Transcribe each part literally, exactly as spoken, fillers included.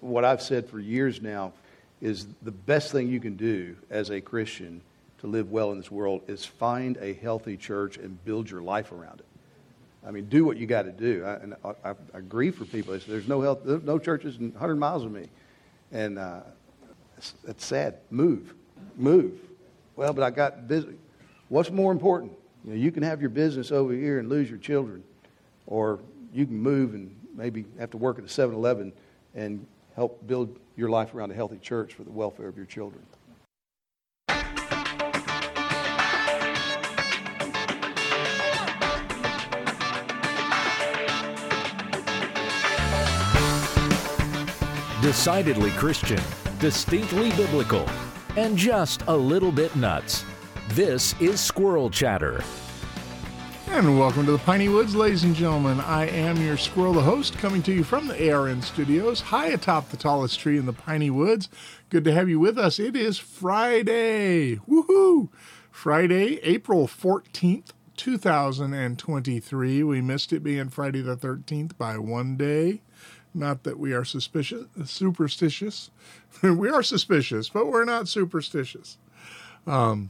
what I've said for years now is the best thing you can do as a Christian to live well in this world is find a healthy church and build your life around it. I mean, do what you got to do. I, and I, I agree for people. There's no health, there's no churches in one hundred miles of me. And uh, it's, it's sad. Move. Move. Well, but I got busy. What's more important? You know, you can have your business over here and lose your children, or you can move and maybe have to work at a seven eleven and help build your life around a healthy church for the welfare of your children. Decidedly Christian, distinctly biblical, and just a little bit nuts. This is Squirrel Chatter. And welcome to the Piney Woods, ladies and gentlemen. I am your Squirrel, the host, coming to you from the A R N studios, high atop the tallest tree in the Piney Woods. Good to have you with us. It is Friday. Woohoo! Friday, April fourteenth, two thousand twenty-three. We missed it being Friday the thirteenth by one day. Not that we are suspicious, superstitious. We are suspicious, but we're not superstitious. Um,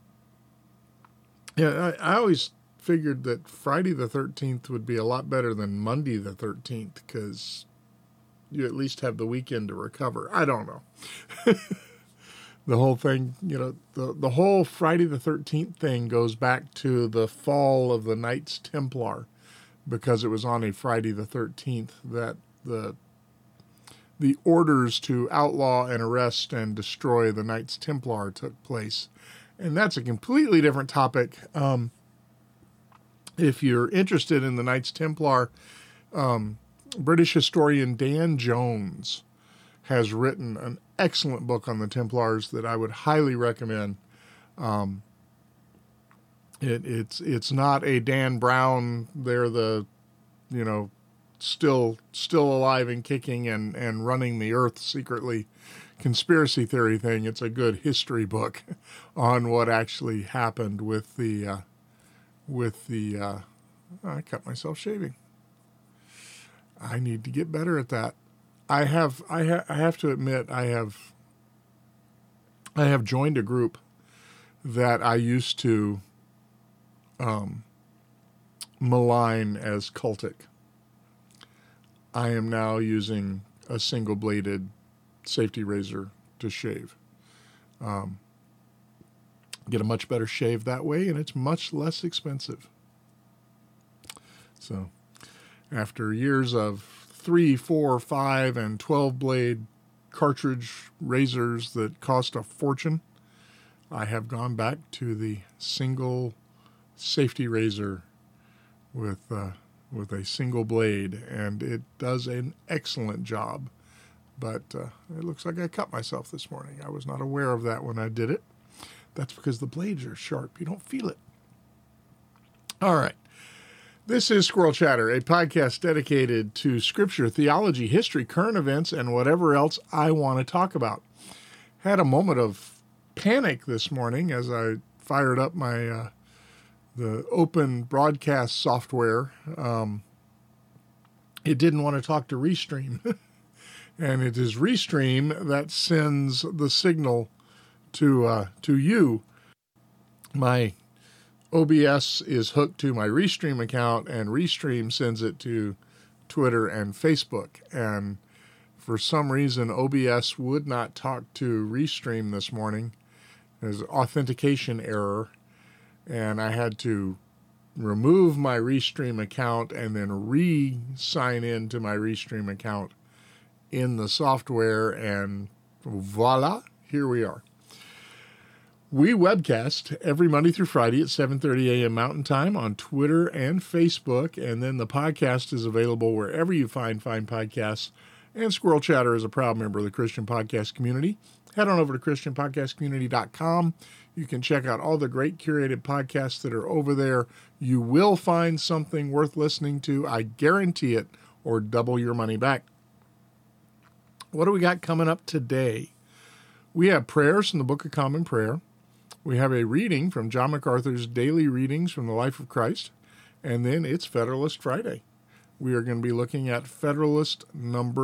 yeah, I, I always figured that Friday the thirteenth would be a lot better than Monday the thirteenth because you at least have the weekend to recover. I don't know. The whole thing, you know, the, the whole Friday the thirteenth thing goes back to the fall of the Knights Templar because it was on a Friday the thirteenth that the the orders to outlaw and arrest and destroy the Knights Templar took place. And that's a completely different topic. Um, if you're interested in the Knights Templar, um, British historian Dan Jones has written an excellent book on the Templars that I would highly recommend. Um, it, it's it's not a Dan Brown, they're the, you know, still still alive and kicking and, and running the earth secretly conspiracy theory thing. It's a good history book on what actually happened with the, uh, with the, uh, I cut myself shaving. I need to get better at that. I have, I, ha- I have to admit, I have, I have joined a group that I used to, um, malign as cultic. I am now using a single-bladed safety razor to shave. Um, get a much better shave that way, and it's much less expensive. So, after years of three, four, five, and twelve-blade cartridge razors that cost a fortune, I have gone back to the single safety razor with uh, with a single blade, and it does an excellent job. But uh, it looks like I cut myself this morning. I was not aware of that when I did it. That's because the blades are sharp. You don't feel it. All right. This is Squirrel Chatter, a podcast dedicated to scripture, theology, history, current events, and whatever else I want to talk about. Had a moment of panic this morning as I fired up my uh, the open broadcast software. Um, it didn't want to talk to Restream. And it is Restream that sends the signal to uh, to you. My O B S is hooked to my Restream account, and Restream sends it to Twitter and Facebook. And for some reason, O B S would not talk to Restream this morning. There's an authentication error, and I had to remove my Restream account and then re-sign in to my Restream account in the software, and voila, here we are. We webcast every Monday through Friday at seven thirty a.m. Mountain Time on Twitter and Facebook, and then the podcast is available wherever you find fine podcasts, and Squirrel Chatter is a proud member of the Christian Podcast Community. Head on over to christian podcast community dot com. You can check out all the great curated podcasts that are over there. You will find something worth listening to, I guarantee it, or double your money back. What do we got coming up today? We have prayers from the Book of Common Prayer. We have a reading from John MacArthur's Daily Readings from the Life of Christ. And then it's Federalist Friday. We are going to be looking at Federalist number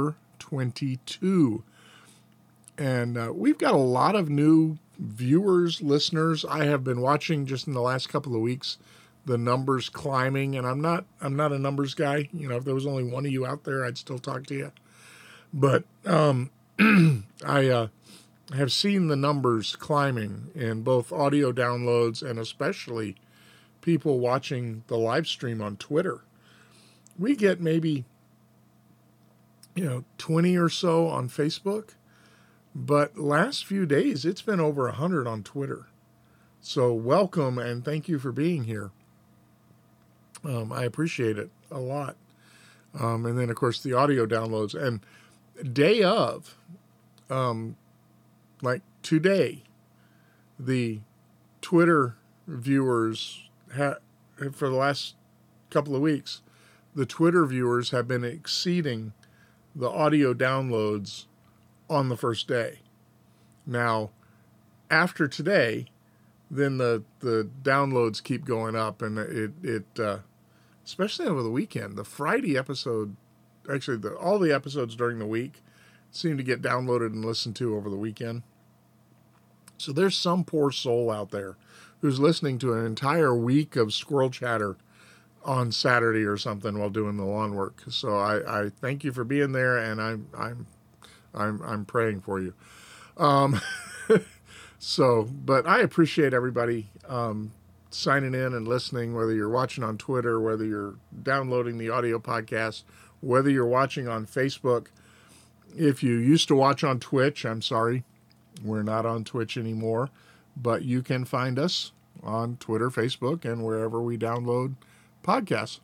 twenty-two. And uh, we've got a lot of new viewers, listeners. I have been watching just in the last couple of weeks the numbers climbing, and I'm not I'm not a numbers guy. You know, if there was only one of you out there, I'd still talk to you. But um, I uh, have seen the numbers climbing in both audio downloads and especially people watching the live stream on Twitter. We get maybe, you know, twenty or so on Facebook, but last few days it's been over one hundred on Twitter. So welcome and thank you for being here. Um, I appreciate it a lot. Um, and then, of course, the audio downloads. And day of, um, like today, the Twitter viewers, ha- for the last couple of weeks, the Twitter viewers have been exceeding the audio downloads on the first day. Now, after today, then the, the downloads keep going up, and it, it uh, especially over the weekend, the Friday episode, actually the, all the episodes during the week seem to get downloaded and listened to over the weekend. So there's some poor soul out there who's listening to an entire week of Squirrel Chatter on Saturday or something while doing the lawn work. So I, I thank you for being there, and I'm I'm I'm I'm praying for you. Um, so, but I appreciate everybody um, signing in and listening, whether you're watching on Twitter, whether you're downloading the audio podcast, whether you're watching on Facebook. If you used to watch on Twitch, I'm sorry, we're not on Twitch anymore, but you can find us on Twitter, Facebook, and wherever we download podcasts.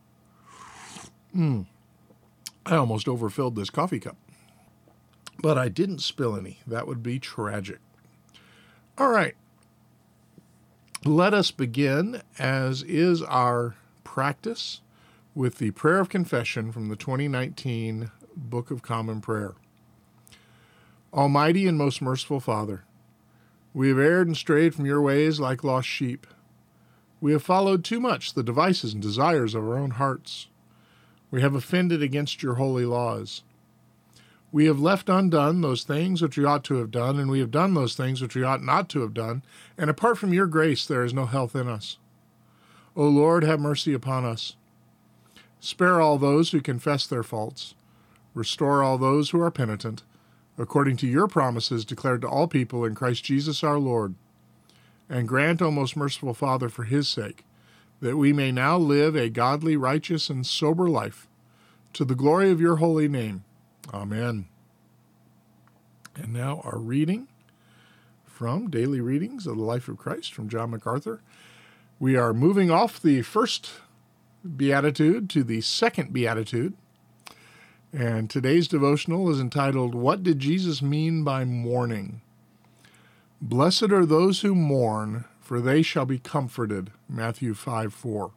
Mm. I almost overfilled this coffee cup, but I didn't spill any. That would be tragic. All right. Let us begin, as is our practice, with the prayer of confession from the twenty nineteen Book of Common Prayer. Almighty and most merciful Father, we have erred and strayed from your ways like lost sheep. We have followed too much the devices and desires of our own hearts. We have offended against your holy laws. We have left undone those things which we ought to have done, and we have done those things which we ought not to have done, and apart from your grace there is no health in us. O Lord, have mercy upon us. Spare all those who confess their faults. Restore all those who are penitent, according to your promises declared to all people in Christ Jesus our Lord. And grant, O most merciful Father, for his sake, that we may now live a godly, righteous, and sober life, to the glory of your holy name. Amen. And now our reading from Daily Readings of the Life of Christ from John MacArthur. We are moving off the first Beatitude to the second Beatitude. And today's devotional is entitled, What Did Jesus Mean by Mourning? Blessed are those who mourn, for they shall be comforted. Matthew five four.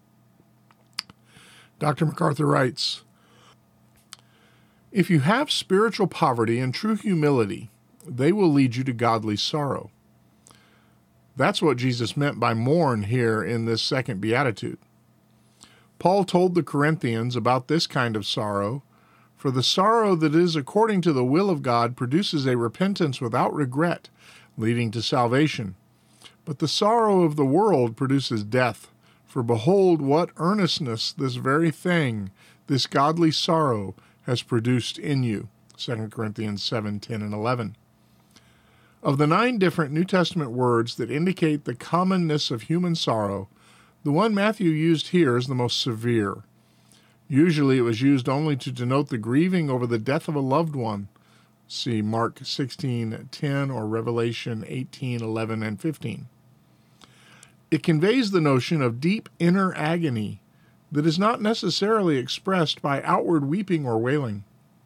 Doctor MacArthur writes, If you have spiritual poverty and true humility, they will lead you to godly sorrow. That's what Jesus meant by mourn here in this second Beatitude. Paul told the Corinthians about this kind of sorrow, for the sorrow that is according to the will of God produces a repentance without regret, leading to salvation. But the sorrow of the world produces death, for behold what earnestness this very thing, this godly sorrow, has produced in you. Second Corinthians seven, ten, and eleven. Of the nine different New Testament words that indicate the commonness of human sorrow, the one Matthew used here is the most severe. Usually it was used only to denote the grieving over the death of a loved one. See Mark sixteen ten or Revelation eighteen eleven and fifteen. It conveys the notion of deep inner agony that is not necessarily expressed by outward weeping or wailing.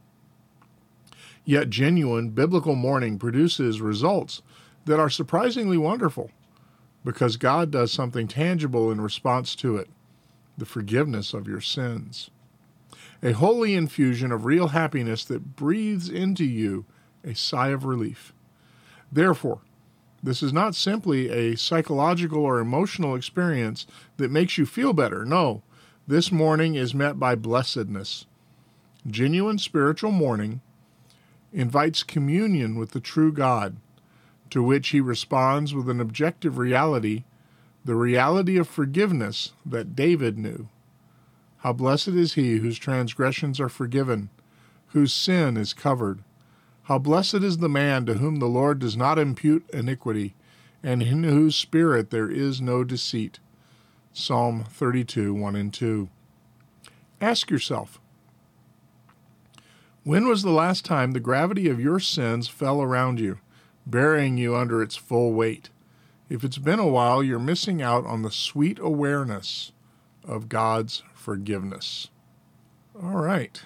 Yet genuine biblical mourning produces results that are surprisingly wonderful, because God does something tangible in response to it, the forgiveness of your sins. A holy infusion of real happiness that breathes into you a sigh of relief. Therefore, this is not simply a psychological or emotional experience that makes you feel better. No, this mourning is met by blessedness. Genuine spiritual mourning invites communion with the true God, to which he responds with an objective reality, the reality of forgiveness that David knew. How blessed is he whose transgressions are forgiven, whose sin is covered. How blessed is the man to whom the Lord does not impute iniquity, and in whose spirit there is no deceit. Psalm thirty-two, one and two. Ask yourself, when was the last time the gravity of your sins fell around you, burying you under its full weight? If it's been a while, you're missing out on the sweet awareness of God's forgiveness. All right.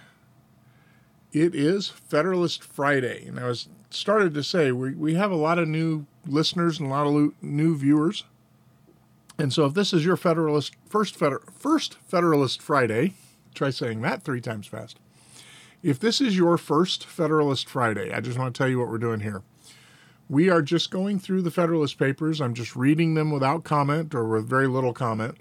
It is Federalist Friday, and I was started to say we, we have a lot of new listeners and a lot of lo- new viewers. And so if this is your Federalist first Feder, first Federalist Friday, try saying that three times fast. If this is your first Federalist Friday, I just want to tell you what we're doing here. We are just going through the Federalist Papers. I'm just reading them without comment or with very little comment.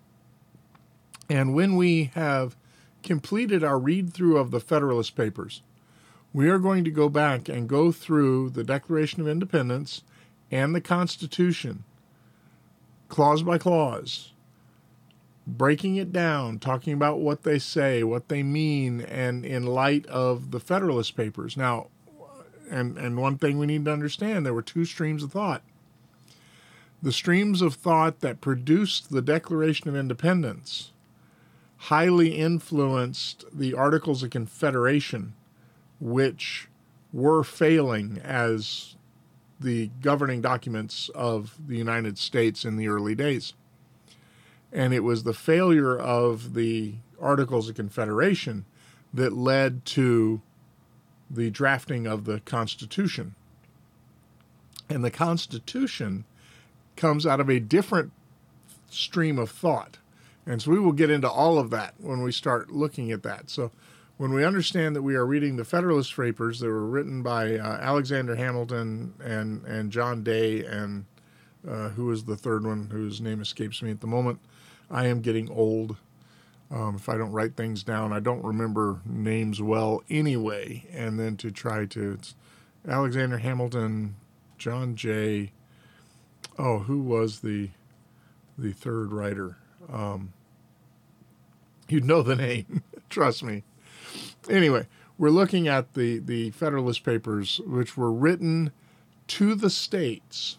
And when we have completed our read-through of the Federalist Papers, we are going to go back and go through the Declaration of Independence and the Constitution, clause by clause, breaking it down, talking about what they say, what they mean, and in light of the Federalist Papers. Now, and, and one thing we need to understand, there were two streams of thought. The streams of thought that produced the Declaration of Independence highly influenced the Articles of Confederation, which were failing as the governing documents of the United States in the early days. And it was the failure of the Articles of Confederation that led to the drafting of the Constitution. And the Constitution comes out of a different stream of thought. And so we will get into all of that when we start looking at that. So when we understand that we are reading the Federalist Papers that were written by uh, Alexander Hamilton and, and John Day and uh, who is the third one whose name escapes me at the moment, I am getting old. Um, if I don't write things down, I don't remember names well anyway. And then to try to, it's Alexander Hamilton, John Jay. Oh, who was the the third writer? Um, you'd know the name, trust me. Anyway, we're looking at the, the Federalist Papers, which were written to the states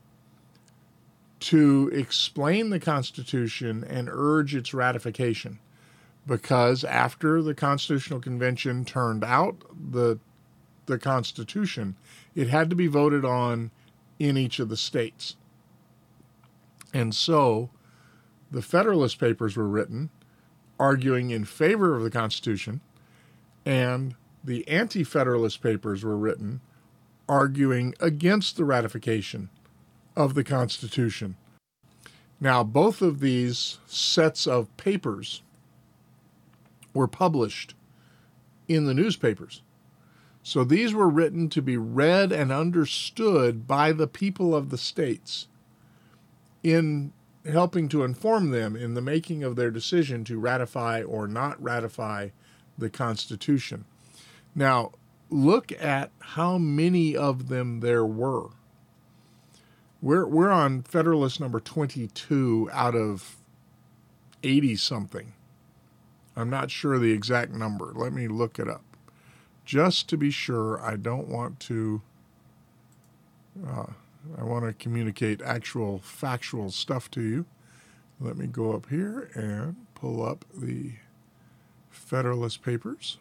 to explain the Constitution and urge its ratification. Because after the Constitutional Convention turned out the, the Constitution, it had to be voted on in each of the states. And so the Federalist Papers were written arguing in favor of the Constitution, and the Anti-Federalist Papers were written arguing against the ratification of the Constitution. Now, both of these sets of papers were published in the newspapers. So these were written to be read and understood by the people of the states in helping to inform them in the making of their decision to ratify or not ratify the Constitution. Now, look at how many of them there were. We're we're on Federalist number twenty-two out of eighty-something. I'm not sure the exact number. Let me look it up. Just to be sure, I don't want to... Uh, I want to communicate actual factual stuff to you. Let me go up here and pull up the Federalist Papers.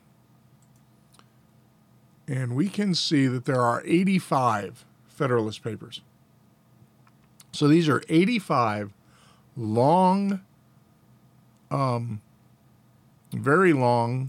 And we can see that there are eighty-five Federalist Papers. So these are eighty-five long, um, very long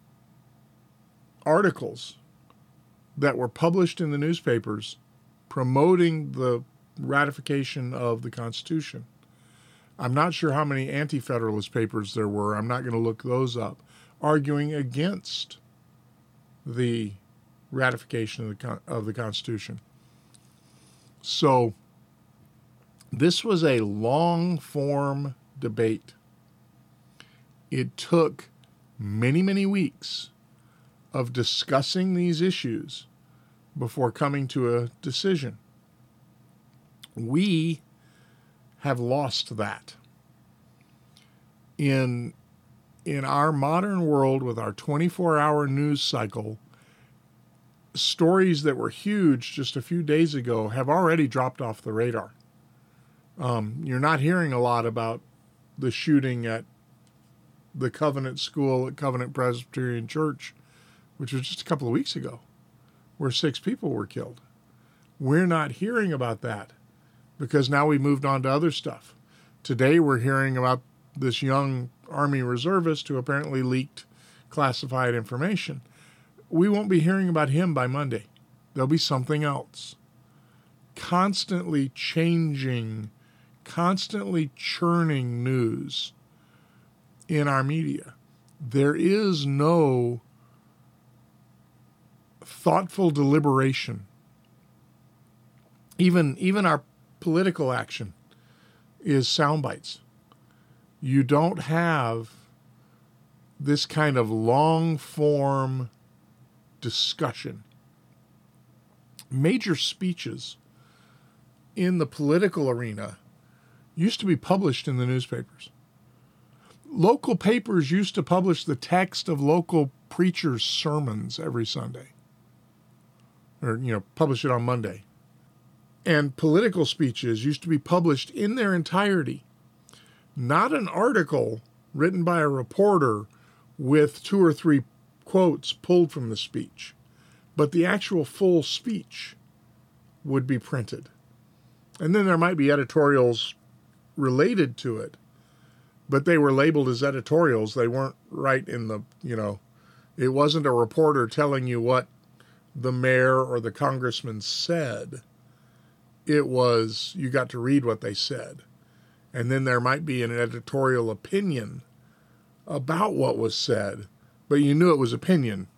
articles that were published in the newspapers promoting the ratification of the Constitution. I'm not sure how many anti-federalist papers there were. I'm not going to look those up, arguing against the ratification of the, Con- of the Constitution. So this was a long-form debate. It took many, many weeks of discussing these issues before coming to a decision. We have lost that. In, in our modern world with our twenty-four hour news cycle, stories that were huge just a few days ago have already dropped off the radar. Um, you're not hearing a lot about the shooting at the Covenant School at Covenant Presbyterian Church, which was just a couple of weeks ago, where six people were killed. We're not hearing about that because now we moved on to other stuff. Today we're hearing about this young Army reservist who apparently leaked classified information. We won't be hearing about him by Monday. There'll be something else. Constantly changing, constantly churning news in our media. There is no thoughtful deliberation. Even, even our political action is sound bites. You don't have this kind of long-form discussion. Major speeches in the political arena used to be published in the newspapers. Local papers used to publish the text of local preachers' sermons every Sunday, or, you know, publish it on Monday. And political speeches used to be published in their entirety. Not an article written by a reporter with two or three quotes pulled from the speech, but the actual full speech would be printed. And then there might be editorials related to it, but they were labeled as editorials. They weren't right in the, you know, it wasn't a reporter telling you what the mayor or the congressman said. It was, you got to read what they said. And then there might be an editorial opinion about what was said, but you knew it was opinion.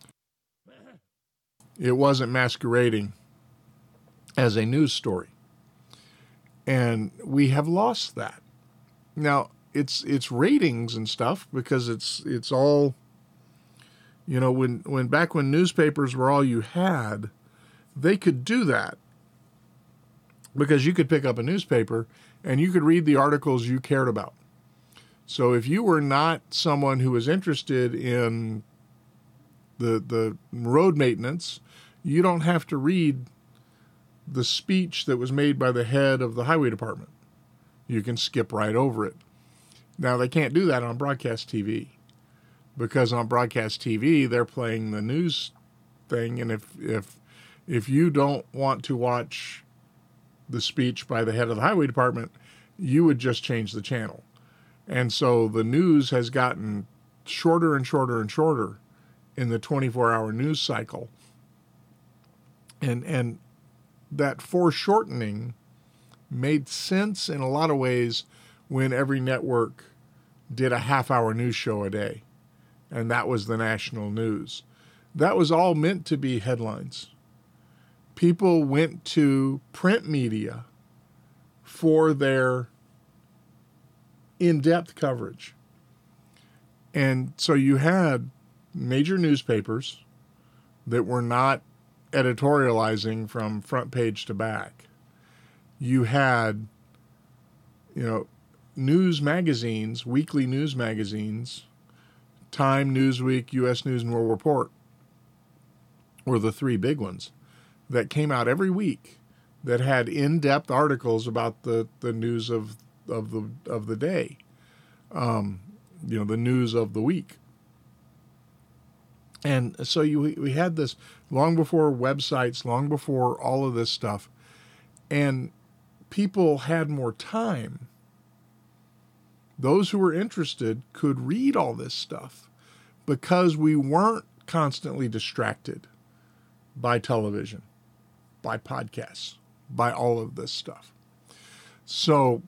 It wasn't masquerading as a news story. And we have lost that. Now, it's it's ratings and stuff because it's it's all, you know, when, when back when newspapers were all you had, they could do that because you could pick up a newspaper and you could read the articles you cared about. So if you were not someone who was interested in the the road maintenance, you don't have to read the speech that was made by the head of the highway department. You can skip right over it. Now, they can't do that on broadcast T V because on broadcast T V, they're playing the news thing. And if if if you don't want to watch the speech by the head of the highway department, you would just change the channel. And so the news has gotten shorter and shorter and shorter in the twenty-four hour news cycle. And and that foreshortening made sense in a lot of ways when every network did a half-hour news show a day, and that was the national news. That was all meant to be headlines. People went to print media for their in-depth coverage. And so you had major newspapers that were not editorializing from front page to back. You had, you know, news magazines, weekly news magazines, Time, Newsweek, U S News and World Report were the three big ones that came out every week that had in-depth articles about the, the news of of the of the day, um, you know, the news of the week. And so you we had this long before websites, long before all of this stuff, and people had more time. Those who were interested could read all this stuff because we weren't constantly distracted by television, by podcasts, by all of this stuff. So,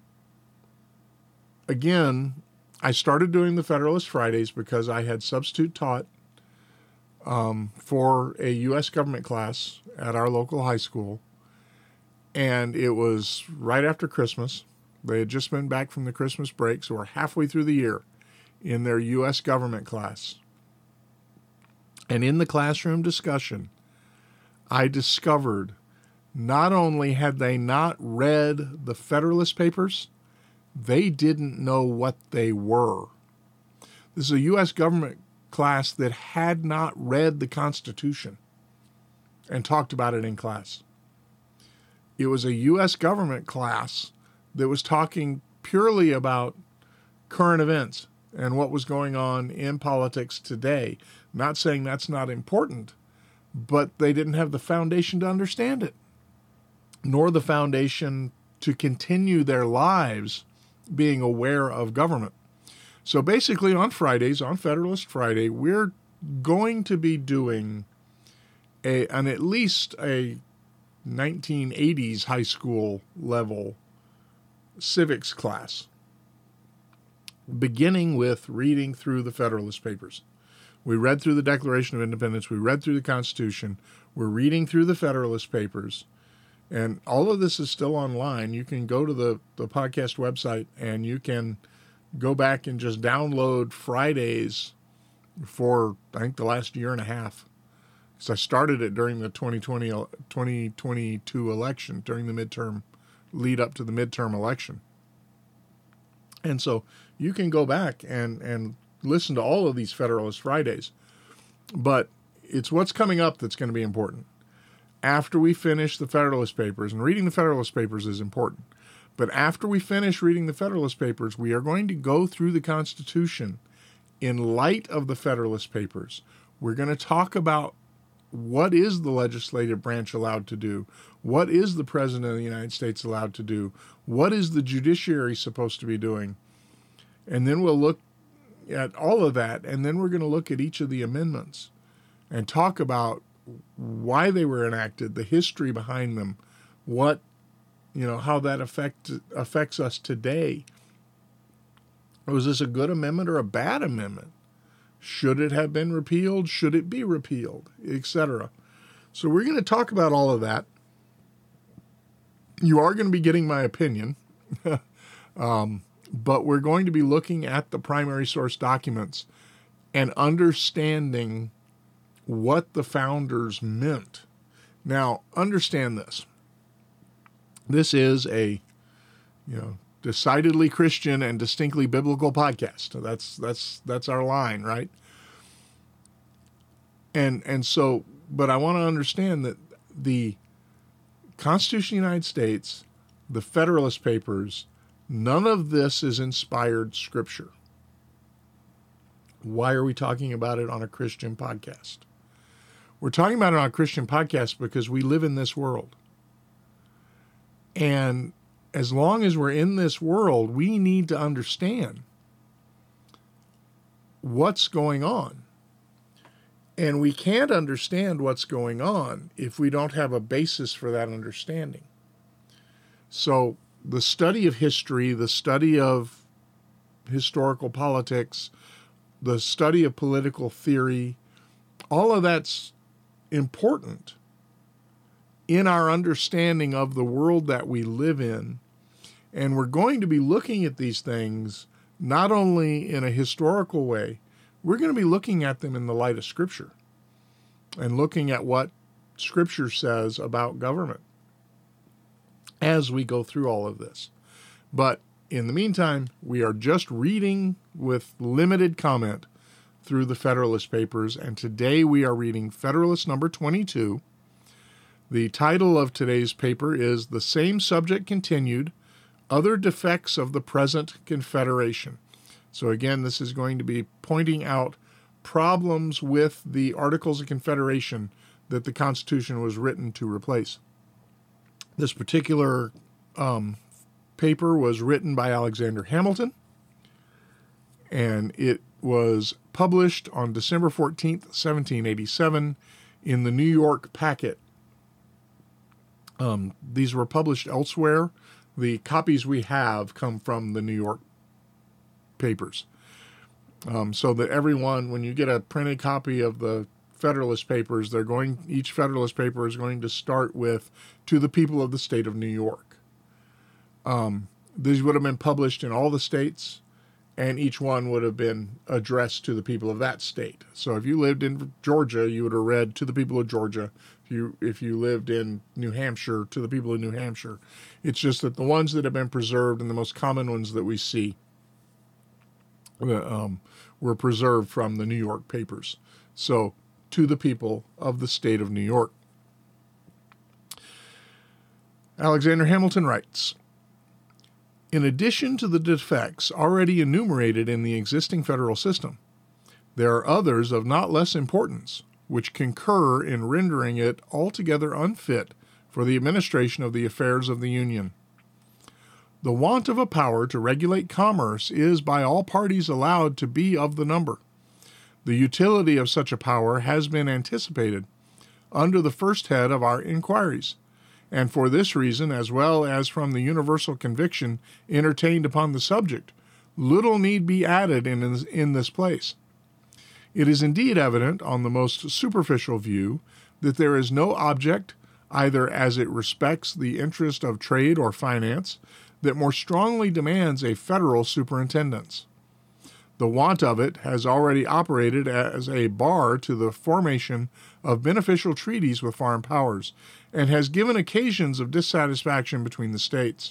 again, I started doing the Federalist Fridays because I had substitute taught um, for a U S government class at our local high school, and it was right after Christmas. They had just been back from the Christmas break, so we're halfway through the year in their U S government class. And in the classroom discussion, I discovered not only had they not read the Federalist Papers, they didn't know what they were. This is a U S government class that had not read the Constitution and talked about it in class. It was a U S government class that was talking purely about current events and what was going on in politics today. Not saying that's not important, but they didn't have the foundation to understand it, nor the foundation to continue their lives being aware of government. So basically on Fridays, on Federalist Friday, we're going to be doing a an at least a nineteen eighties high school level civics class, beginning with reading through the Federalist Papers. We read through the Declaration of Independence. We read through the Constitution. We're reading through the Federalist Papers. And all of this is still online. You can go to the, the podcast website and you can go back and just download Fridays for, I think, the last year and a half. So I started it during the twenty twenty, twenty twenty-two election, during the midterm, lead up to the midterm election. And so you can go back and, and listen to all of these Federalist Fridays. But it's what's coming up that's going to be important. After we finish the Federalist Papers, and reading the Federalist Papers is important, but after we finish reading the Federalist Papers, we are going to go through the Constitution in light of the Federalist Papers. We're going to talk about what is the legislative branch allowed to do? What is the President of the United States allowed to do? What is the judiciary supposed to be doing? And then we'll look at all of that, and then we're going to look at each of the amendments and talk about why they were enacted, the history behind them, what, you know, how that affect, affects us today. Was this a good amendment or a bad amendment? Should it have been repealed? Should it be repealed? et cetera. So we're going to talk about all of that. You are going to be getting my opinion, um, but we're going to be looking at the primary source documents and understanding what the founders meant. Now, understand this. This is a, you know, decidedly Christian and distinctly biblical podcast. That's that's that's our line, right? And and so, but I want to understand that the Constitution of the United States, the Federalist Papers, none of this is inspired scripture. Why are we talking about it on a Christian podcast? We're talking about it on a Christian podcast because we live in this world. And as long as we're in this world, we need to understand what's going on. And we can't understand what's going on if we don't have a basis for that understanding. So the study of history, the study of historical politics, the study of political theory, all of that's important in our understanding of the world that we live in. And we're going to be looking at these things not only in a historical way, we're going to be looking at them in the light of Scripture and looking at what Scripture says about government as we go through all of this. But in the meantime, we are just reading with limited comment through the Federalist Papers, and today we are reading Federalist number twenty-two. The title of today's paper is The Same Subject Continued, Other Defects of the Present Confederation. So again, this is going to be pointing out problems with the Articles of Confederation that the Constitution was written to replace. This particular um, paper was written by Alexander Hamilton, and it was published on December fourteenth, seventeen eighty-seven in the New York Packet. Um, these were published elsewhere. The copies we have come from the New York papers. Um, so that everyone, when you get a printed copy of the Federalist Papers, they're going, each Federalist paper is going to start with, to the people of the state of New York. Um, these would have been published in all the states, and each one would have been addressed to the people of that state. So if you lived in Georgia, you would have read to the people of Georgia. If you, if you lived in New Hampshire, to the people of New Hampshire. It's just that the ones that have been preserved and the most common ones that we see um, were preserved from the New York papers. So to the people of the state of New York. Alexander Hamilton writes, in addition to the defects already enumerated in the existing federal system, there are others of not less importance, which concur in rendering it altogether unfit for the administration of the affairs of the Union. The want of a power to regulate commerce is by all parties allowed to be of the number. The utility of such a power has been anticipated under the first head of our inquiries, and for this reason, as well as from the universal conviction entertained upon the subject, little need be added in, in this place. It is indeed evident, on the most superficial view, that there is no object, either as it respects the interest of trade or finance, that more strongly demands a federal superintendence. The want of it has already operated as a bar to the formation of beneficial treaties with foreign powers, and has given occasions of dissatisfaction between the states.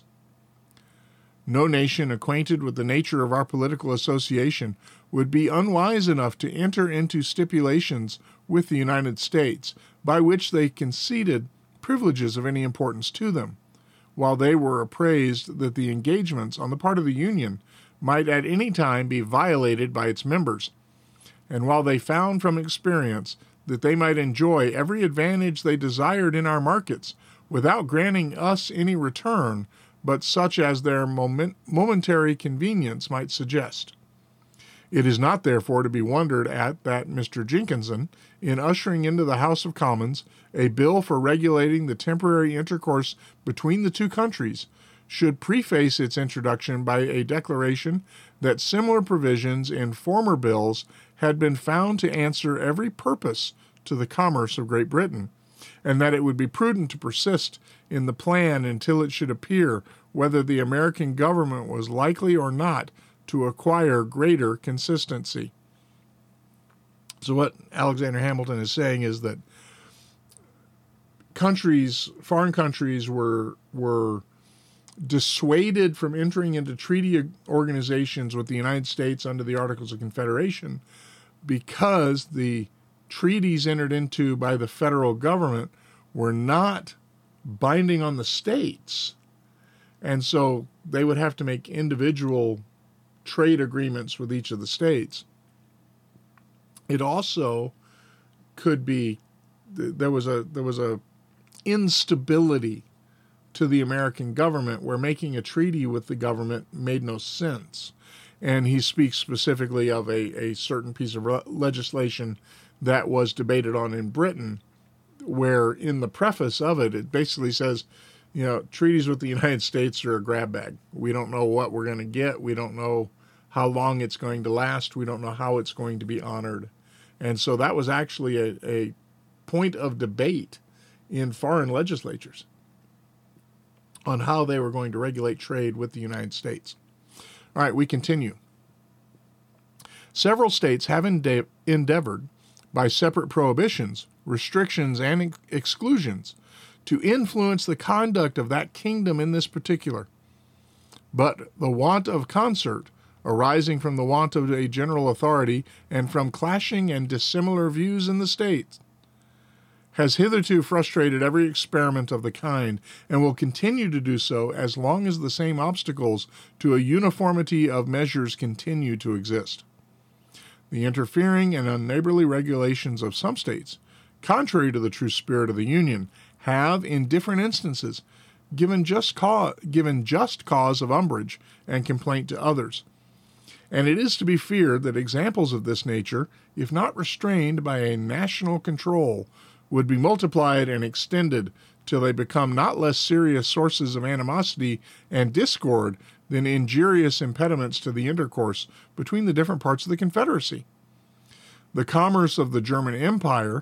No nation acquainted with the nature of our political association would be unwise enough to enter into stipulations with the United States by which they conceded privileges of any importance to them, while they were appraised that the engagements on the part of the Union might at any time be violated by its members, and while they found from experience that they might enjoy every advantage they desired in our markets without granting us any return but such as their moment, momentary convenience might suggest. It is not therefore to be wondered at that Mister Jenkinson, in ushering into the House of Commons a bill for regulating the temporary intercourse between the two countries, should preface its introduction by a declaration that similar provisions in former bills had been found to answer every purpose to the commerce of Great Britain, and that it would be prudent to persist in the plan until it should appear whether the American government was likely or not to acquire greater consistency. So what Alexander Hamilton is saying is that countries, foreign countries were were dissuaded from entering into treaty organizations with the United States under the Articles of Confederation because the treaties entered into by the federal government were not binding on the states. And so they would have to make individual trade agreements with each of the states. It also could be, there was a there was a instability to the American government where making a treaty with the government made no sense. And he speaks specifically of a, a certain piece of re- legislation that was debated on in Britain, where in the preface of it, it basically says, you know, treaties with the United States are a grab bag. We don't know what we're going to get. We don't know how long it's going to last. We don't know how it's going to be honored. And so that was actually a, a point of debate in foreign legislatures on how they were going to regulate trade with the United States. All right, we continue. Several states have ende- endeavored, by separate prohibitions, restrictions, and ex- exclusions, to influence the conduct of that kingdom in this particular. But the want of concert, arising from the want of a general authority and from clashing and dissimilar views in the states, has hitherto frustrated every experiment of the kind, and will continue to do so as long as the same obstacles to a uniformity of measures continue to exist. The interfering and unneighborly regulations of some states, contrary to the true spirit of the Union, have, in different instances, given just cause, given just cause of umbrage and complaint to others. And it is to be feared that examples of this nature, if not restrained by a national control, would be multiplied and extended till they become not less serious sources of animosity and discord than injurious impediments to the intercourse between the different parts of the Confederacy. The commerce of the German Empire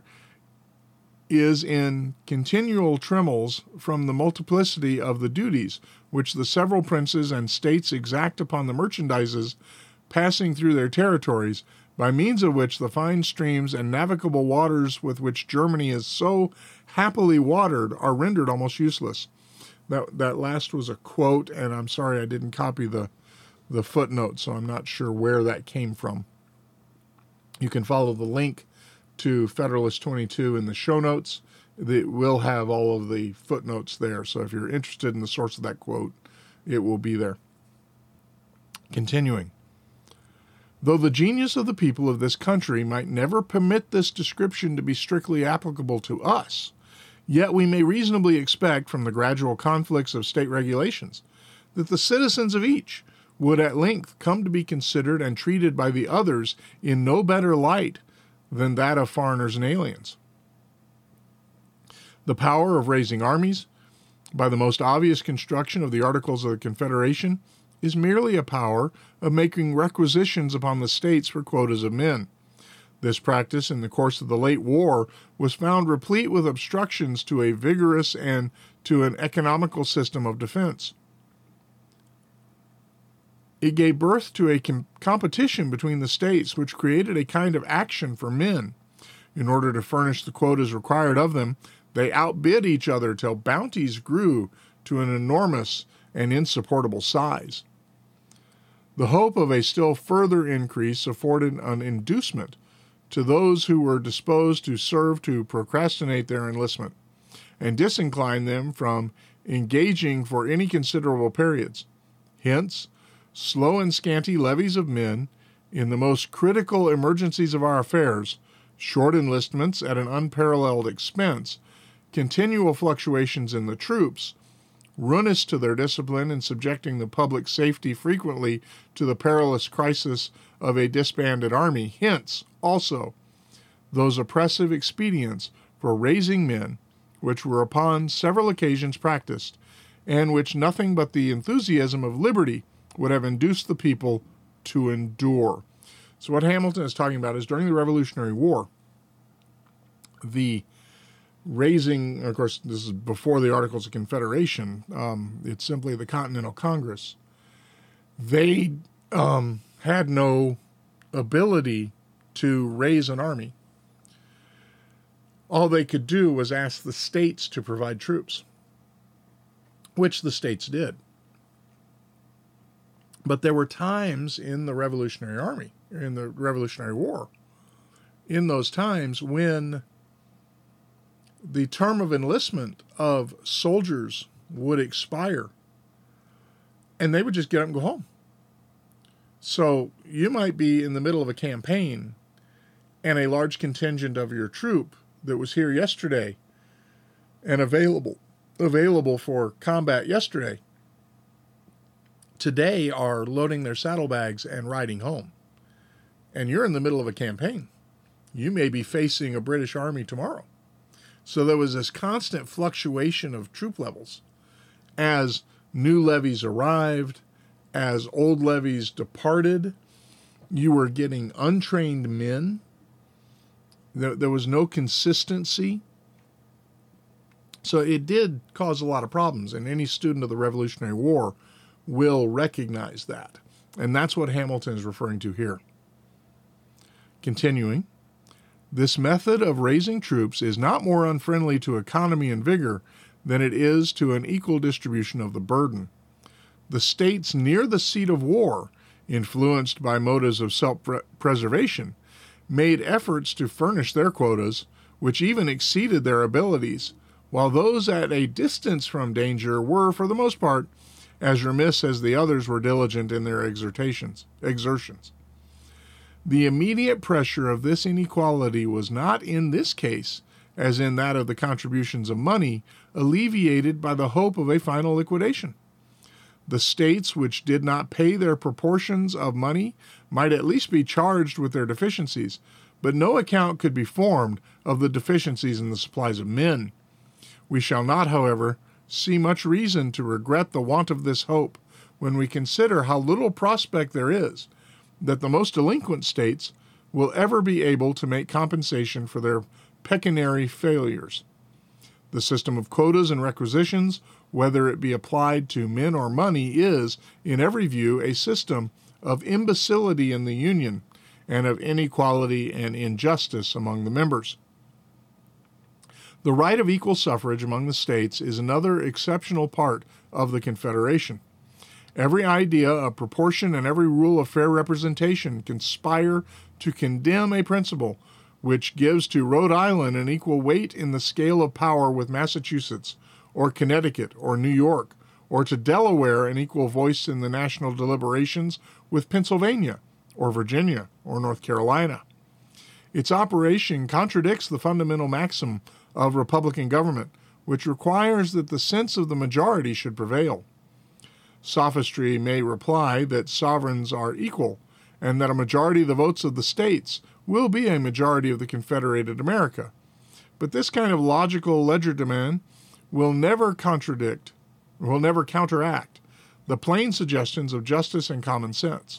is in continual tremors from the multiplicity of the duties which the several princes and states exact upon the merchandises passing through their territories, by means of which the fine streams and navigable waters with which Germany is so happily watered are rendered almost useless. That that last was a quote, and I'm sorry I didn't copy the, the footnote, so I'm not sure where that came from. You can follow the link to Federalist twenty-two in the show notes. It will have all of the footnotes there, so if you're interested in the source of that quote, it will be there. Continuing. Though the genius of the people of this country might never permit this description to be strictly applicable to us, yet we may reasonably expect from the gradual conflicts of state regulations that the citizens of each would at length come to be considered and treated by the others in no better light than that of foreigners and aliens. The power of raising armies, by the most obvious construction of the Articles of the Confederation, is merely a power of making requisitions upon the states for quotas of men. This practice, in the course of the late war, was found replete with obstructions to a vigorous and to an economical system of defense. It gave birth to a com- competition between the states, which created a kind of action for men. In order to furnish the quotas required of them, they outbid each other till bounties grew to an enormous and insupportable size. The hope of a still further increase afforded an inducement to those who were disposed to serve to procrastinate their enlistment, and disincline them from engaging for any considerable periods. Hence, slow and scanty levies of men in the most critical emergencies of our affairs, short enlistments at an unparalleled expense, continual fluctuations in the troops, ruinous to their discipline and subjecting the public safety frequently to the perilous crisis of a disbanded army. Hence, also, those oppressive expedients for raising men, which were upon several occasions practiced, and which nothing but the enthusiasm of liberty would have induced the people to endure. So what Hamilton is talking about is during the Revolutionary War, the raising, of course, this is before the Articles of Confederation, um, it's simply the Continental Congress, they um, had no ability to raise an army. All they could do was ask the states to provide troops, which the states did. But there were times in the Revolutionary Army, in the Revolutionary War, in those times when the term of enlistment of soldiers would expire, and they would just get up and go home. So you might be in the middle of a campaign, and a large contingent of your troop that was here yesterday and available available for combat yesterday, today are loading their saddlebags and riding home. And you're in the middle of a campaign. You may be facing a British army tomorrow. So there was this constant fluctuation of troop levels. As new levies arrived, as old levies departed, you were getting untrained men. There, there was no consistency. So it did cause a lot of problems, and any student of the Revolutionary War will recognize that. And that's what Hamilton is referring to here. Continuing, this method of raising troops is not more unfriendly to economy and vigor than it is to an equal distribution of the burden. The states near the seat of war, influenced by motives of self-preservation, made efforts to furnish their quotas, which even exceeded their abilities, while those at a distance from danger were, for the most part, as remiss as the others were diligent in their exertations, exertions. The immediate pressure of this inequality was not in this case, as in that of the contributions of money, alleviated by the hope of a final liquidation. The states which did not pay their proportions of money might at least be charged with their deficiencies, but no account could be formed of the deficiencies in the supplies of men. We shall not, however, see much reason to regret the want of this hope when we consider how little prospect there is that the most delinquent states will ever be able to make compensation for their pecuniary failures. The system of quotas and requisitions, whether it be applied to men or money, is, in every view, a system of imbecility in the Union and of inequality and injustice among the members. The right of equal suffrage among the states is another exceptional part of the Confederation. Every idea of proportion and every rule of fair representation conspire to condemn a principle which gives to Rhode Island an equal weight in the scale of power with Massachusetts, or Connecticut, or New York, or to Delaware an equal voice in the national deliberations with Pennsylvania, or Virginia, or North Carolina. Its operation contradicts the fundamental maxim of Republican government, which requires that the sense of the majority should prevail. Sophistry may reply that sovereigns are equal, and that a majority of the votes of the states will be a majority of the Confederated America. But this kind of logical legerdemain will never contradict, will never counteract, the plain suggestions of justice and common sense.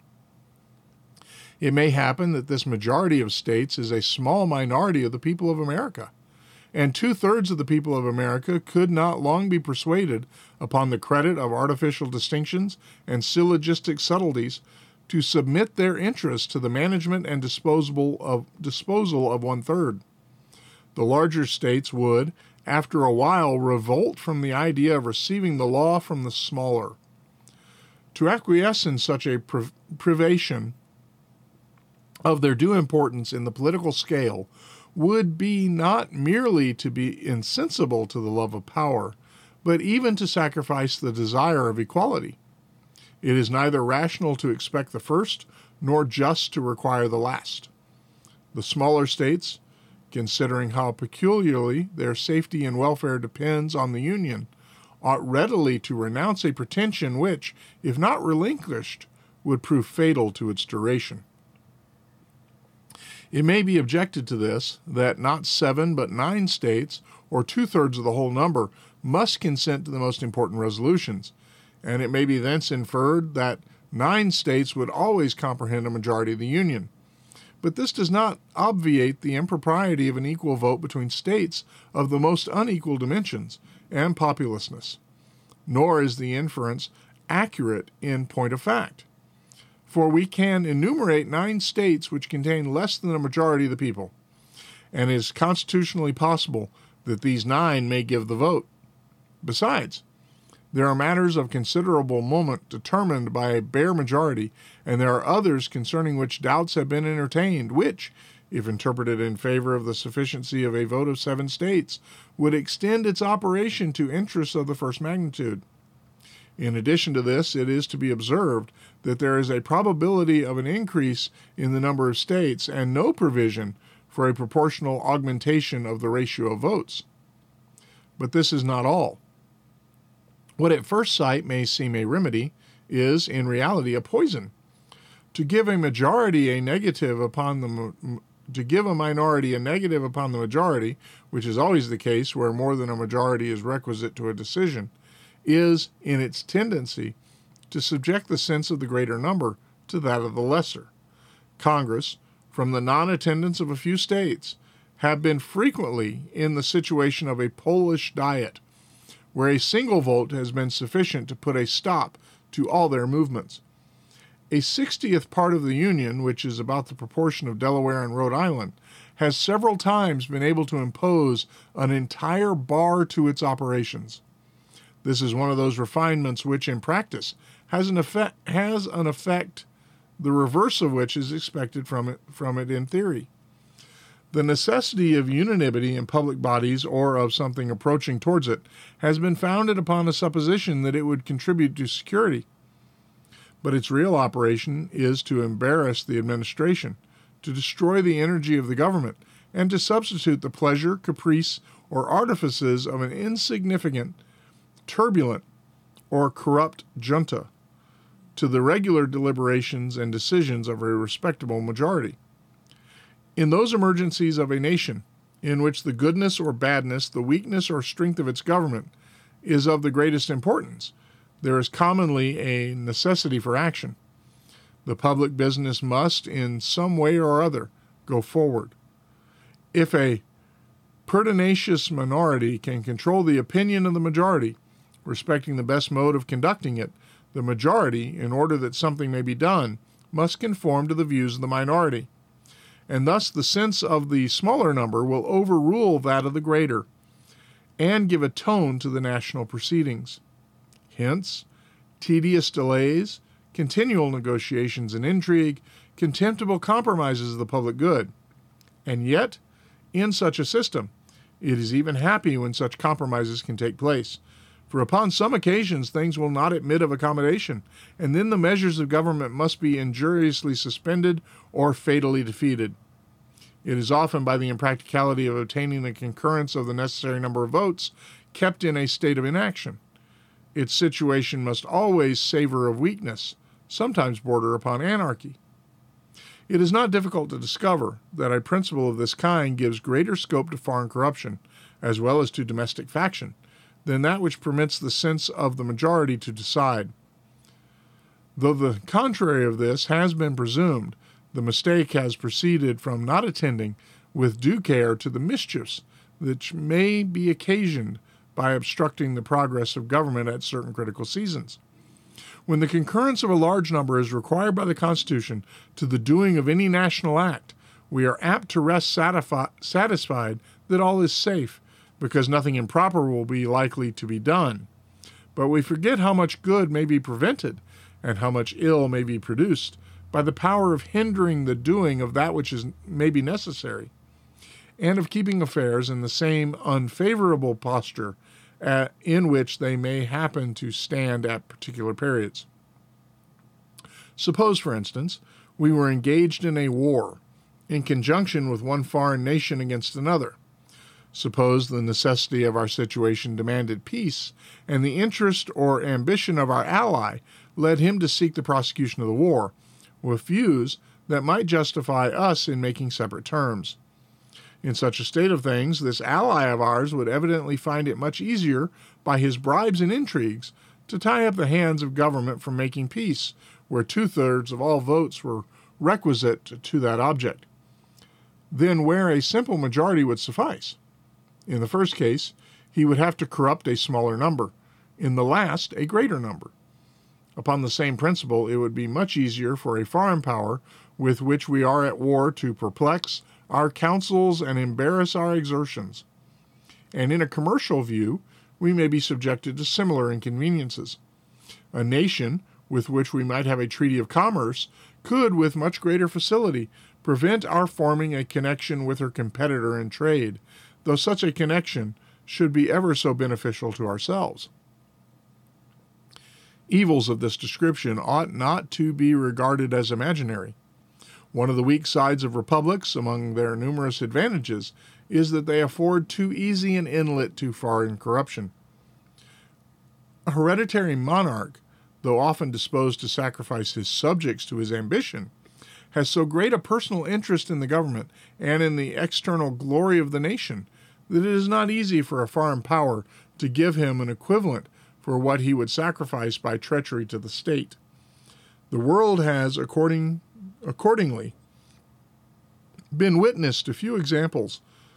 It may happen that this majority of states is a small minority of the people of America, and two-thirds of the people of America could not long be persuaded, upon the credit of artificial distinctions and syllogistic subtleties, to submit their interests to the management and disposal of, disposal of one-third. The larger states would, after a while, revolt from the idea of receiving the law from the smaller. To acquiesce in such a priv- privation of their due importance in the political scale would be not merely to be insensible to the love of power, but even to sacrifice the desire of equality. It is neither rational to expect the first, nor just to require the last. The smaller states, considering how peculiarly their safety and welfare depends on the Union, ought readily to renounce a pretension which, if not relinquished, would prove fatal to its duration. It may be objected to this, that not seven but nine states, or two-thirds of the whole number, must consent to the most important resolutions, and it may be thence inferred that nine states would always comprehend a majority of the Union. But this does not obviate the impropriety of an equal vote between states of the most unequal dimensions and populousness, nor is the inference accurate in point of fact. For we can enumerate nine states which contain less than a majority of the people, and it is constitutionally possible that these nine may give the vote. Besides, there are matters of considerable moment determined by a bare majority, and there are others concerning which doubts have been entertained, which, if interpreted in favor of the sufficiency of a vote of seven states, would extend its operation to interests of the first magnitude. In addition to this, it is to be observed that there is a probability of an increase in the number of states and no provision for a proportional augmentation of the ratio of votes. But this is not all. What at first sight may seem a remedy is, in reality, a poison. To give a majority a negative upon the to give a minority a negative upon the majority, which is always the case where more than a majority is requisite to a decision, is, in its tendency, to subject the sense of the greater number to that of the lesser. Congress, from the non-attendance of a few states, have been frequently in the situation of a Polish Diet, where a single vote has been sufficient to put a stop to all their movements. A sixtieth part of the Union, which is about the proportion of Delaware and Rhode Island, has several times been able to impose an entire bar to its operations. This is one of those refinements which, in practice, has an effect, has an effect the reverse of which is expected from it, from it in theory. The necessity of unanimity in public bodies, or of something approaching towards it, has been founded upon the supposition that it would contribute to security. But its real operation is to embarrass the administration, to destroy the energy of the government, and to substitute the pleasure, caprice, or artifices of an insignificant, turbulent, or corrupt junta to the regular deliberations and decisions of a respectable majority. In those emergencies of a nation in which the goodness or badness, the weakness or strength of its government is of the greatest importance, there is commonly a necessity for action. The public business must, in some way or other, go forward. If a pertinacious minority can control the opinion of the majority respecting the best mode of conducting it, The majority, in order that something may be done, must conform to the views of the minority, and thus the sense of the smaller number will overrule that of the greater, and give a tone to the national proceedings. Hence, tedious delays, continual negotiations and intrigue, contemptible compromises of the public good. And yet, in such a system, it is even happy when such compromises can take place, for upon some occasions things will not admit of accommodation, and then the measures of government must be injuriously suspended or fatally defeated. It is often by the impracticality of obtaining the concurrence of the necessary number of votes kept in a state of inaction. Its situation must always savor of weakness, sometimes border upon anarchy. It is not difficult to discover that a principle of this kind gives greater scope to foreign corruption, as well as to domestic faction, than that which permits the sense of the majority to decide. Though the contrary of this has been presumed, the mistake has proceeded from not attending with due care to the mischiefs which may be occasioned by obstructing the progress of government at certain critical seasons. When the concurrence of a large number is required by the Constitution to the doing of any national act, we are apt to rest satisfi- satisfied that all is safe, because nothing improper will be likely to be done. But we forget how much good may be prevented, and how much ill may be produced, by the power of hindering the doing of that which is may be necessary, and of keeping affairs in the same unfavorable posture at, in which they may happen to stand at particular periods. Suppose, for instance, we were engaged in a war, in conjunction with one foreign nation against another. Suppose the necessity of our situation demanded peace, and the interest or ambition of our ally led him to seek the prosecution of the war, with views that might justify us in making separate terms. In such a state of things, this ally of ours would evidently find it much easier, by his bribes and intrigues, to tie up the hands of government from making peace, where two-thirds of all votes were requisite to that object, than where a simple majority would suffice. In the first case, he would have to corrupt a smaller number, in the last, a greater number. Upon the same principle, it would be much easier for a foreign power with which we are at war to perplex our counsels and embarrass our exertions. And in a commercial view, we may be subjected to similar inconveniences. A nation with which we might have a treaty of commerce could, with much greater facility, prevent our forming a connection with her competitor in trade, though such a connection should be ever so beneficial to ourselves. Evils of this description ought not to be regarded as imaginary. One of the weak sides of republics, among their numerous advantages, is that they afford too easy an inlet to foreign corruption. A hereditary monarch, though often disposed to sacrifice his subjects to his ambition, has so great a personal interest in the government and in the external glory of the nation that it is not easy for a foreign power to give him an equivalent for what he would sacrifice by treachery to the state. The world has, according, accordingly, been witness to few examples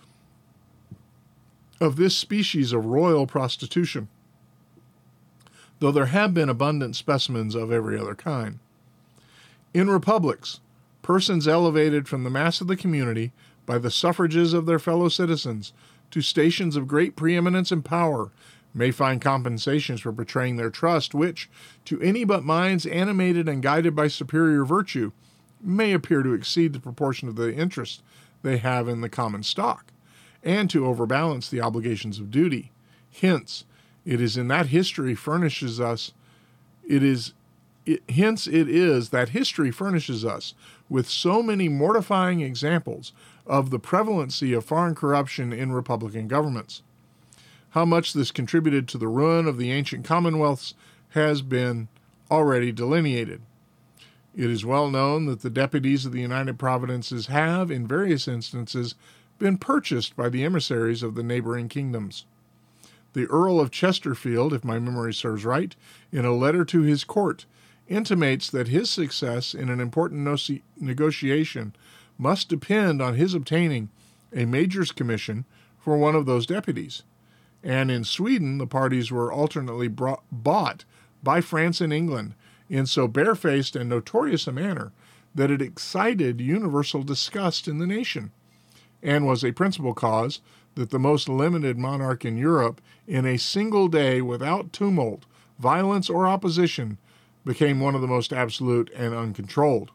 of this species of royal prostitution, though there have been abundant specimens of every other kind. In republics, persons elevated from the mass of the community by the suffrages of their fellow citizens to stations of great preeminence and power may find compensations for betraying their trust, which, to any but minds animated and guided by superior virtue, may appear to exceed the proportion of the interest they have in the common stock, and to overbalance the obligations of duty. Hence, it is in that history furnishes us, it is, it, hence it is that history furnishes us with so many mortifying examples of the prevalency of foreign corruption in republican governments. How much this contributed to the ruin of the ancient commonwealths has been already delineated. It is well known that the deputies of the United Providences have, in various instances, been purchased by the emissaries of the neighboring kingdoms. The Earl of Chesterfield, if my memory serves right, in a letter to his court, intimates that his success in an important no- negotiation must depend on his obtaining a major's commission for one of those deputies. And in Sweden, the parties were alternately brought, bought by France and England in so barefaced and notorious a manner that it excited universal disgust in the nation, and was a principal cause that the most limited monarch in Europe, in a single day without tumult, violence, or opposition, became one of the most absolute and uncontrolled.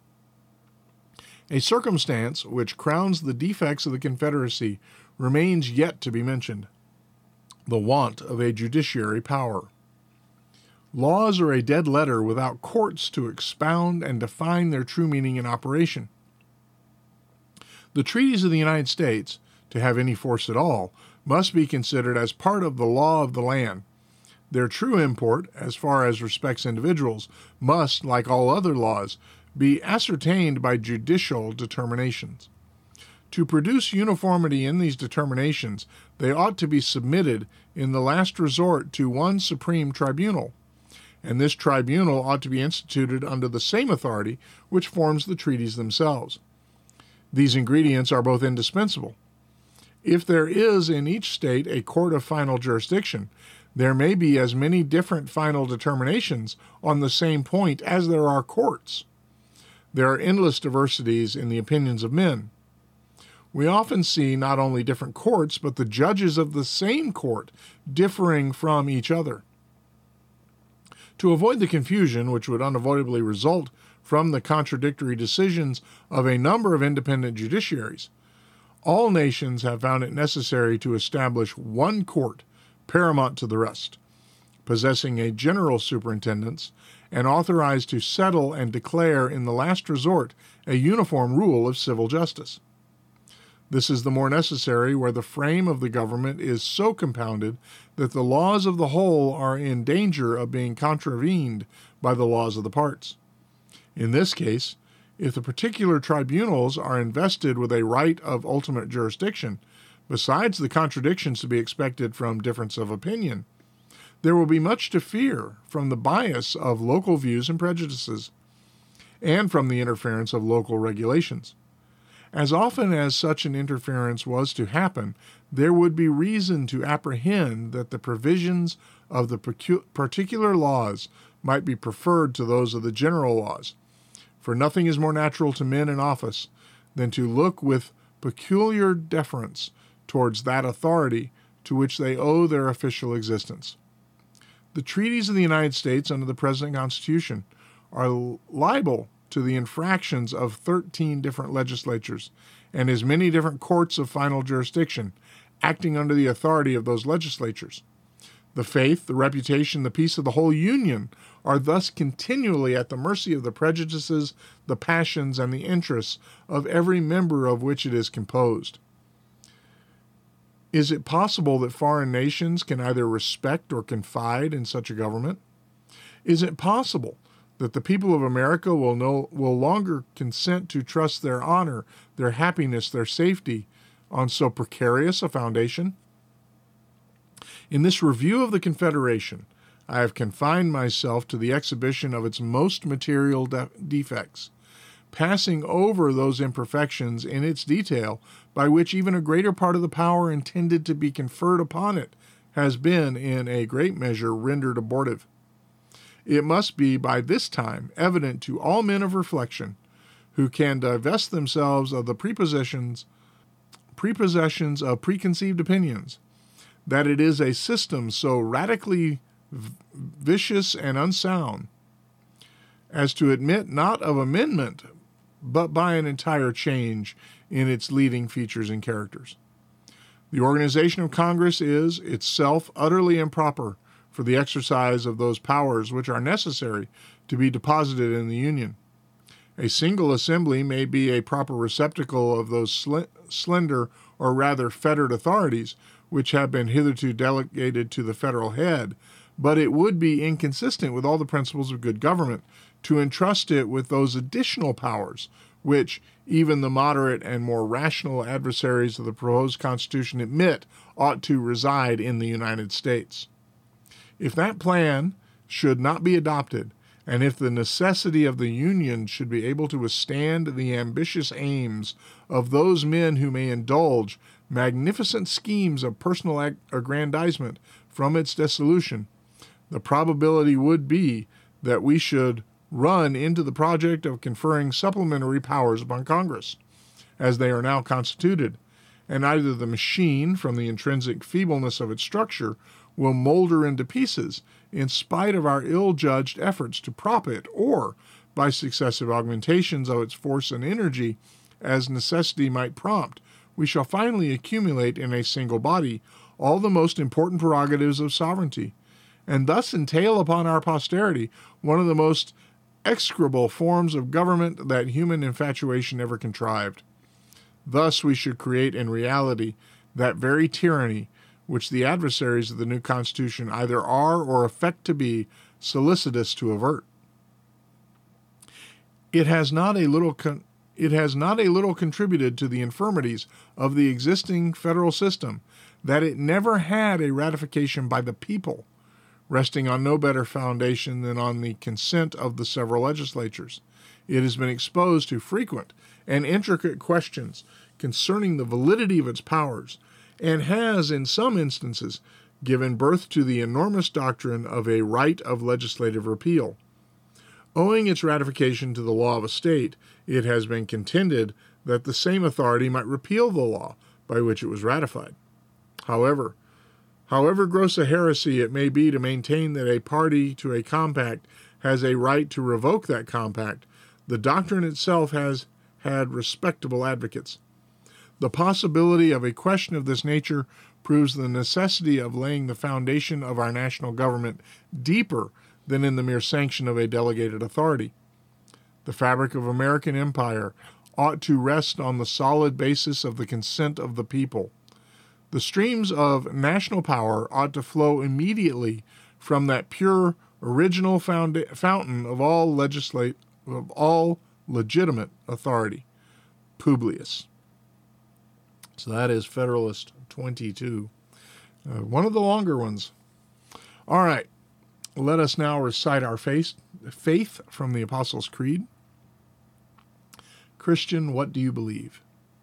A circumstance which crowns the defects of the Confederacy remains yet to be mentioned: the want of a judiciary power. Laws are a dead letter without courts to expound and define their true meaning and operation. The treaties of the United States, to have any force at all, must be considered as part of the law of the land. Their true import, as far as respects individuals, must, like all other laws, be ascertained by judicial determinations. To produce uniformity in these determinations, they ought to be submitted in the last resort to one supreme tribunal, and this tribunal ought to be instituted under the same authority which forms the treaties themselves. These ingredients are both indispensable. If there is in each state a court of final jurisdiction, there may be as many different final determinations on the same point as there are courts. There are endless diversities in the opinions of men. We often see not only different courts, but the judges of the same court differing from each other. To avoid the confusion which would unavoidably result from the contradictory decisions of a number of independent judiciaries, all nations have found it necessary to establish one court paramount to the rest, possessing a general superintendence and authorized to settle and declare in the last resort a uniform rule of civil justice. This is the more necessary where the frame of the government is so compounded that the laws of the whole are in danger of being contravened by the laws of the parts. In this case, if the particular tribunals are invested with a right of ultimate jurisdiction, besides the contradictions to be expected from difference of opinion, there will be much to fear from the bias of local views and prejudices, and from the interference of local regulations. As often as such an interference was to happen, there would be reason to apprehend that the provisions of the particular laws might be preferred to those of the general laws, for nothing is more natural to men in office than to look with peculiar deference towards that authority to which they owe their official existence. The treaties of the United States under the present Constitution are liable to the infractions of thirteen different legislatures and as many different courts of final jurisdiction, acting under the authority of those legislatures. The faith, the reputation, the peace of the whole Union are thus continually at the mercy of the prejudices, the passions, and the interests of every member of which it is composed. Is it possible that foreign nations can either respect or confide in such a government? Is it possible that the people of America will no will longer consent to trust their honor, their happiness, their safety on so precarious a foundation? In this review of the Confederation, I have confined myself to the exhibition of its most material de- defects, passing over those imperfections in its detail by which even a greater part of the power intended to be conferred upon it has been in a great measure rendered abortive. It must be by this time evident to all men of reflection who can divest themselves of the prepossessions, prepossessions of preconceived opinions, that it is a system so radically v- vicious and unsound as to admit not of amendment, but by an entire change in its leading features and characters. The organization of Congress is itself utterly improper for the exercise of those powers which are necessary to be deposited in the Union. A single assembly may be a proper receptacle of those sl- slender, or rather fettered authorities which have been hitherto delegated to the federal head, but it would be inconsistent with all the principles of good government to entrust it with those additional powers which even the moderate and more rational adversaries of the proposed Constitution admit ought to reside in the United States. If that plan should not be adopted, and if the necessity of the Union should be able to withstand the ambitious aims of those men who may indulge magnificent schemes of personal ag- aggrandizement from its dissolution, the probability would be that we should run into the project of conferring supplementary powers upon Congress, as they are now constituted, and either the machine, from the intrinsic feebleness of its structure, will molder into pieces in spite of our ill-judged efforts to prop it, or, by successive augmentations of its force and energy, as necessity might prompt, we shall finally accumulate in a single body all the most important prerogatives of sovereignty, and thus entail upon our posterity one of the most execrable forms of government that human infatuation ever contrived. Thus we should create in reality that very tyranny which the adversaries of the new Constitution either are or affect to be solicitous to avert. It has not a little con- it has not a little contributed to the infirmities of the existing federal system that it never had a ratification by the people, resting on no better foundation than on the consent of the several legislatures. It has been exposed to frequent and intricate questions concerning the validity of its powers, and has, in some instances, given birth to the enormous doctrine of a right of legislative repeal. Owing its ratification to the law of a state, it has been contended that the same authority might repeal the law by which it was ratified. However, however gross a heresy it may be to maintain that a party to a compact has a right to revoke that compact, the doctrine itself has had respectable advocates. The possibility of a question of this nature proves the necessity of laying the foundation of our national government deeper than in the mere sanction of a delegated authority. The fabric of American empire ought to rest on the solid basis of the consent of the people. The streams of national power ought to flow immediately from that pure, original founda- fountain of all legislate of all legitimate authority, Publius. So that is Federalist twenty-two, uh, one of the longer ones. All right, let us now recite our faith, faith from the Apostles' Creed. Christian, what do you believe?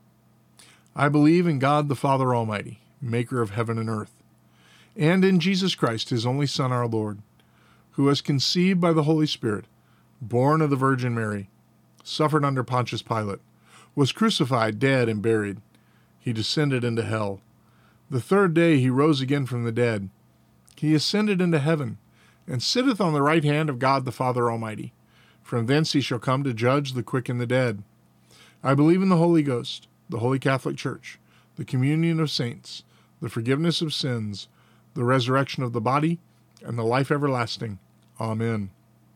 I believe in God the Father Almighty, maker of heaven and earth, and in Jesus Christ, his only Son, our Lord, who was conceived by the Holy Spirit, born of the Virgin Mary, suffered under Pontius Pilate, was crucified, dead, and buried. He descended into hell. The third day he rose again from the dead. He ascended into heaven, and sitteth on the right hand of God the Father Almighty. From thence he shall come to judge the quick and the dead. I believe in the Holy Ghost, the Holy Catholic Church, the communion of saints, the forgiveness of sins, the resurrection of the body, and the life everlasting. Amen.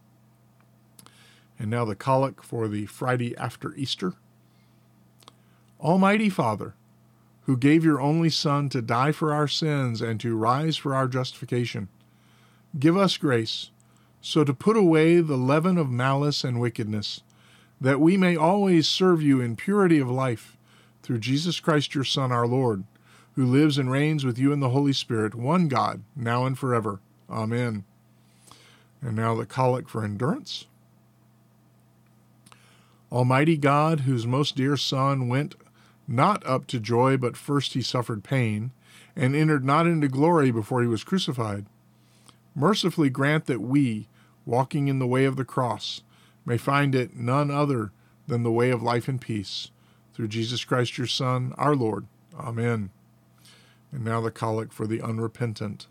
And now the collect for the Friday after Easter. Almighty Father, who gave your only Son to die for our sins and to rise for our justification, give us grace so to put away the leaven of malice and wickedness, that we may always serve you in purity of life, through Jesus Christ your Son, our Lord, who lives and reigns with you in the Holy Spirit, one God, now and forever. Amen. And now the collect for endurance. Almighty God, whose most dear Son went not up to joy, but first he suffered pain, and entered not into glory before he was crucified, mercifully grant that we, walking in the way of the cross, may find it none other than the way of life and peace. Through Jesus Christ your Son, our Lord. Amen. And now the collect for the unrepentant.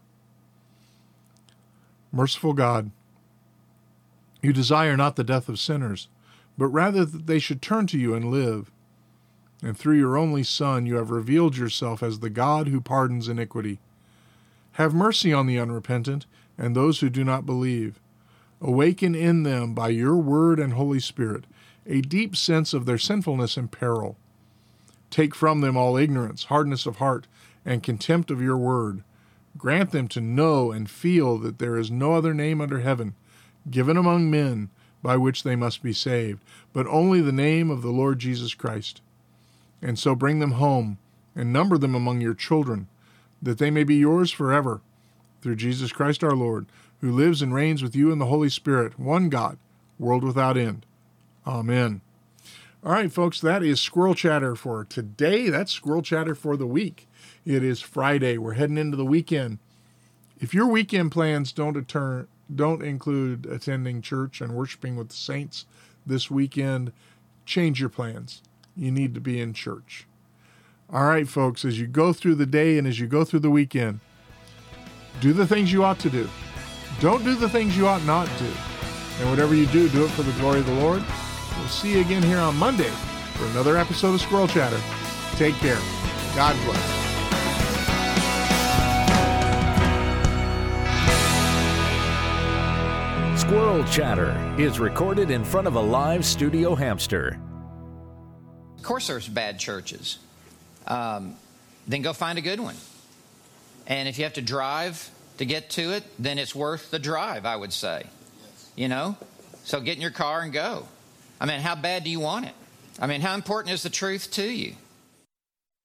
Merciful God, you desire not the death of sinners, but rather that they should turn to you and live. And through your only Son you have revealed yourself as the God who pardons iniquity. Have mercy on the unrepentant and those who do not believe. Awaken in them by your word and Holy Spirit a deep sense of their sinfulness and peril. Take from them all ignorance, hardness of heart, and contempt of your word. Grant them to know and feel that there is no other name under heaven given among men by which they must be saved, but only the name of the Lord Jesus Christ. And so bring them home and number them among your children, that they may be yours forever, through Jesus Christ our Lord, who lives and reigns with you in the Holy Spirit, one God, world without end. Amen. All right, folks, that is Squirrel Chatter for today. That's Squirrel Chatter for the week. It is Friday. We're heading into the weekend. If your weekend plans don't attend, don't include attending church and worshiping with the saints this weekend, change your plans. You need to be in church. All right, folks, as you go through the day and as you go through the weekend, do the things you ought to do. Don't do the things you ought not to. And whatever you do, do it for the glory of the Lord. We'll see you again here on Monday for another episode of Squirrel Chatter. Take care. God bless. Squirrel Chatter is recorded in front of a live studio hamster. Of course there's bad churches. Um, then go find a good one. And if you have to drive to get to it, then it's worth the drive, I would say. Yes. You know? So get in your car and go. I mean, how bad do you want it? I mean, how important is the truth to you?